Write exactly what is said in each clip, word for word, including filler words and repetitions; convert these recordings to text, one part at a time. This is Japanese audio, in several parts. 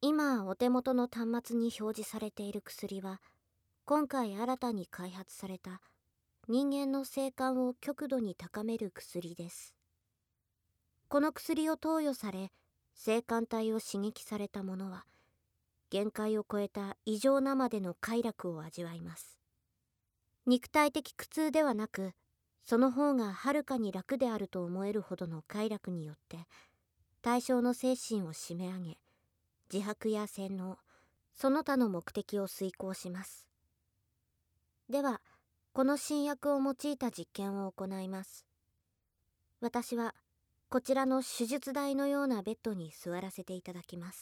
今お手元の端末に表示されている薬は、今回新たに開発された人間の生還を極度に高める薬です。この薬を投与され、生還体を刺激された者は、限界を超えた異常なまでの快楽を味わいます。肉体的苦痛ではなく、その方がはるかに楽であると思えるほどの快楽によって、対象の精神を締め上げ、自白や洗脳、その他の目的を遂行します。では、この新薬を用いた実験を行います。私は、こちらの手術台のようなベッドに座らせていただきます。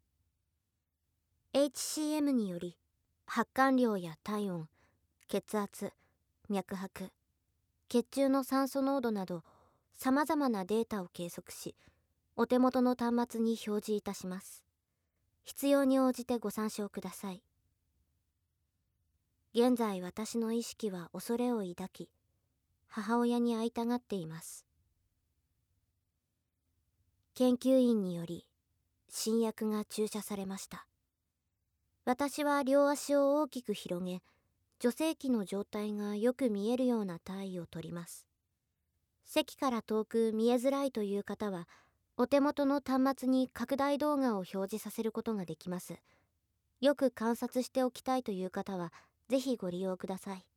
エイチシーエム により、発汗量や体温、血圧、脈拍、血中の酸素濃度など、様々なデータを計測し、お手元の端末に表示いたします。必要に応じてご参照ください。現在私の意識は恐れを抱き、母親に会いたがっています。研究員により、新薬が注射されました。私は両足を大きく広げ、女性器の状態がよく見えるような体位をとります。席から遠く見えづらいという方は、お手元の端末に拡大動画を表示させることができます。よく観察しておきたいという方は、ぜひご利用ください。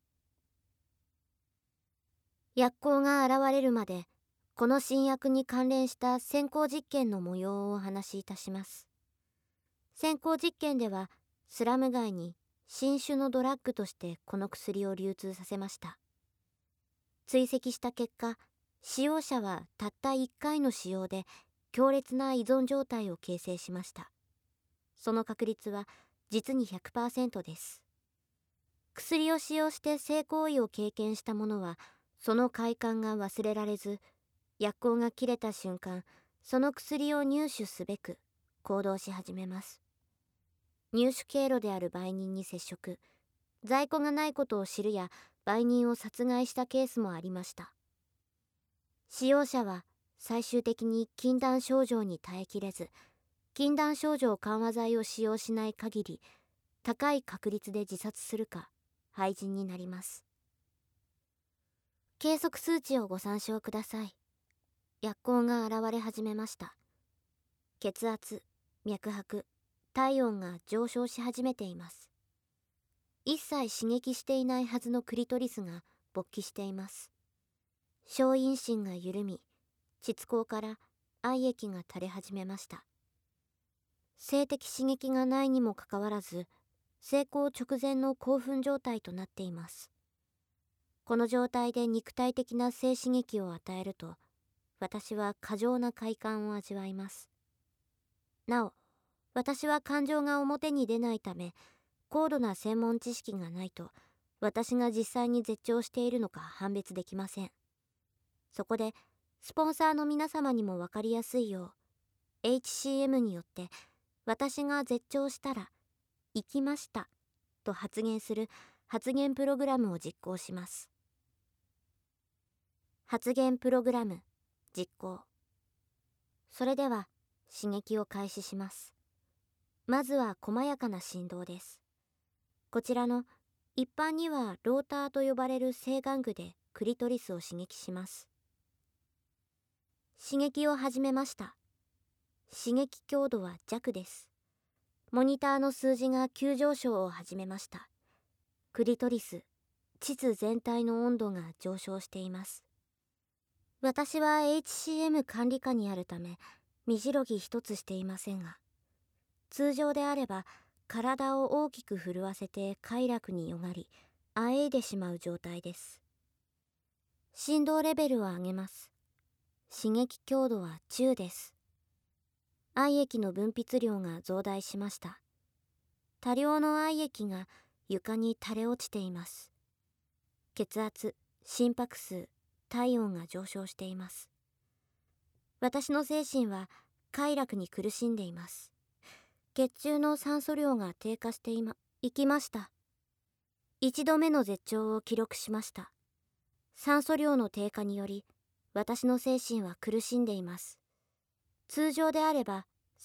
薬効が現れるまで、この新薬に関連した先行実験の模様をお話しいたします。先行実験では、スラム街に新種のドラッグとしてこの薬を流通させました。追跡した結果、使用者はたったいっかいの使用で強烈な依存状態を形成しました。その確率は実に ひゃくパーセント です。薬を使用して性行為を経験した者は、その快感が忘れられず、薬効が切れた瞬間、その薬を入手すべく行動し始めます。入手経路である売人に接触、在庫がないことを知るや売人を殺害したケースもありました。使用者は最終的に禁断症状に耐えきれず、禁断症状緩和剤を使用しない限り、高い確率で自殺するか、廃人になります。計測数値をご参照ください。薬効が現れ始めました。血圧、脈拍、体温が上昇し始めています。一切刺激していないはずのクリトリスが勃起しています。小陰唇が緩み、膣口から愛液が垂れ始めました。性的刺激がないにもかかわらず、成功直前の興奮状態となっています。この状態で肉体的な性刺激を与えると、私は過剰な快感を味わいます。なお、私は感情が表に出ないため、高度な専門知識がないと、私が実際に絶頂しているのか判別できません。そこで、スポンサーの皆様にもわかりやすいよう、エイチシーエム によって、私が絶頂したら、生きました、と発言する発言プログラムを実行します。発言プログラム、実行。それでは、刺激を開始します。まずは細やかな振動です。こちらの一般にはローターと呼ばれる性玩具でクリトリスを刺激します。刺激を始めました。刺激強度は弱です。モニターの数字が急上昇を始めました。クリトリス、膣全体の温度が上昇しています。私は エイチシーエム 管理下にあるため、身じろぎ一つしていませんが、通常であれば体を大きく震わせて快楽によがり、あえいでしまう状態です。振動レベルを上げます。刺激強度は中です。愛液の分泌量が増大しました。多量の愛液が床に垂れ落ちています。血圧、心拍数、体温が上昇しています。私の精神は快楽に苦しんでいます。血中の酸素量が低下していま、いきました。一度目の絶頂を記録しました。酸素量の低下により、私の精神は苦しんでいます。通常であれば、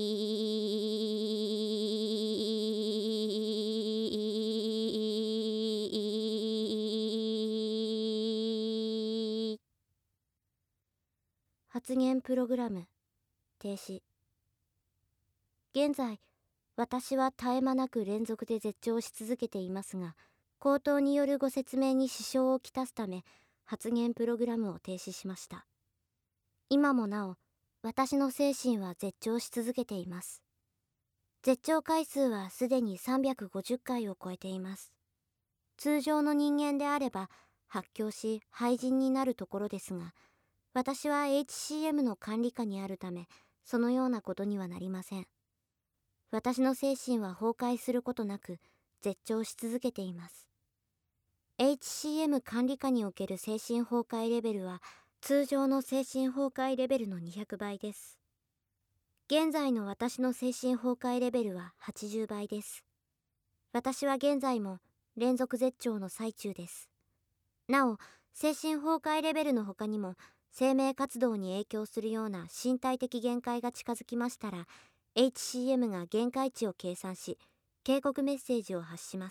発言プログラム停止。現在、私は絶え間なく連続で絶頂し続けていますが、口頭によるご説明に支障をきたすため、発言プログラムを停止しました。今もなお、私の精神は絶頂し続けています。絶頂回数はすでにさんびゃくごじゅっかいを超えています。通常の人間であれば、発狂し廃人になるところですが、私は エイチシーエム の管理下にあるため、そのようなことにはなりません。私の精神は崩壊することなく、絶頂し続けています。エイチシーエム 管理下における精神崩壊レベルは、通常の精神崩壊レベルのにひゃくばいです。現在の私の精神崩壊レベルははちじゅうばいです。私は現在も連続絶頂の最中です。なお、精神崩壊レベルの他にも、生命活動に影響するような身体的限界が近づきましたら、エイチシーエム が限界値を計算し、警告メッセージを発します。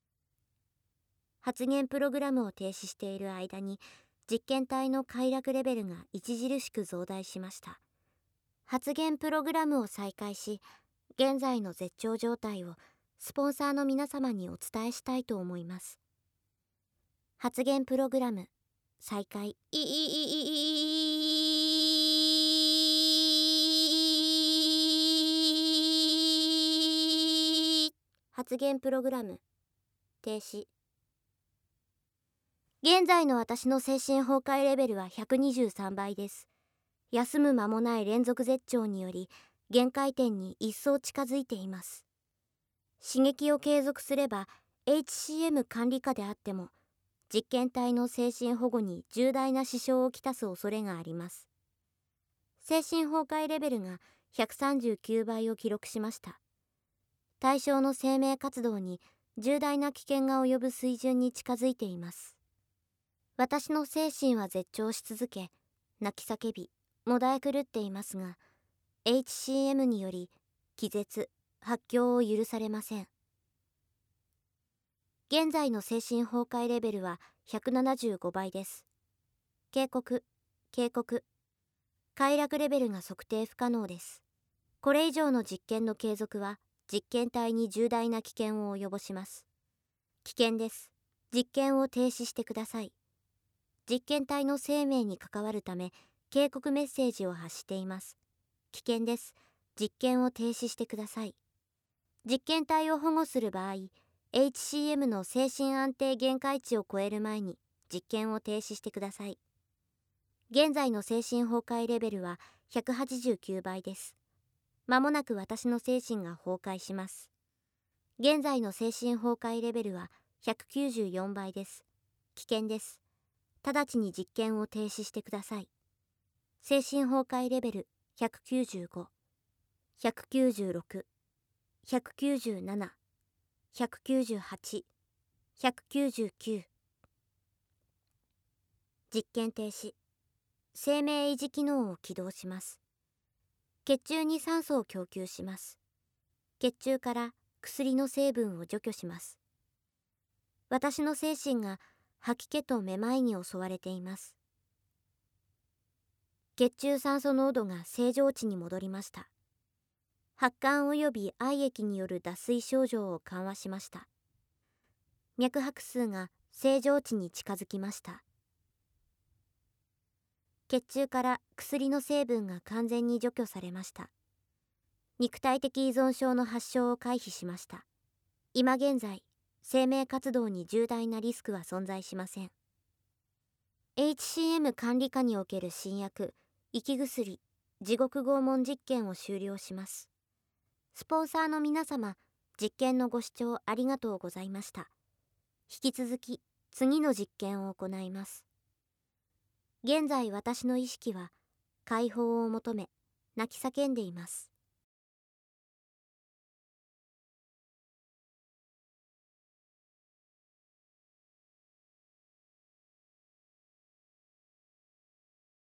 発言プログラムを停止している間に、実験体の快楽レベルが著しく増大しました。発言プログラムを再開し、現在の絶頂状態をスポンサーの皆様にお伝えしたいと思います。発言プログラム再開。いいいいいい発言プログラム停止。現在の私の精神崩壊レベルはひゃくにじゅうさんばいです。休む間もない連続絶頂により、限界点に一層近づいています。刺激を継続すれば、エイチシーエム 管理下であっても、実験体の精神保護に重大な支障をきたす恐れがあります。精神崩壊レベルがひゃくさんじゅうきゅうばいを記録しました。対象の生命活動に重大な危険が及ぶ水準に近づいています。私の精神は絶頂し続け、泣き叫び、もだえ狂っていますが、エイチシーエム により気絶、発狂を許されません。現在の精神崩壊レベルはひゃくななじゅうごばいです。警告、警告。快楽レベルが測定不可能です。これ以上の実験の継続は実験体に重大な危険を及ぼします。危険です。実験を停止してください。実験体の生命に関わるため警告メッセージを発しています。危険です。実験を停止してください。実験体を保護する場合、エイチシーエム の精神安定限界値を超える前に実験を停止してください。現在の精神崩壊レベルはひゃくはちじゅうきゅうばいです。まもなく私の精神が崩壊します。現在の精神崩壊レベルはひゃくきゅうじゅうよんばいです。危険です。直ちに実験を停止してください。精神崩壊レベルひゃくきゅうじゅうご、ひゃくきゅうじゅうろく、ひゃくきゅうじゅうなな、ひゃくきゅうじゅうはち、ひゃくきゅうじゅうきゅう。実験停止。生命維持機能を起動します。血中に酸素を供給します。血中から薬の成分を除去します。私の精神が吐き気とめまいに襲われています。血中酸素濃度が正常値に戻りました。発汗及び愛液による脱水症状を緩和しました。脈拍数が正常値に近づきました。血中から薬の成分が完全に除去されました。肉体的依存症の発症を回避しました。今現在、生命活動に重大なリスクは存在しません。エイチシーエム 管理下における新薬、息薬、地獄拷問実験を終了します。スポンサーの皆様、実験のご視聴ありがとうございました。引き続き、次の実験を行います。 現在私の意識は解放を求め泣き叫んでいます。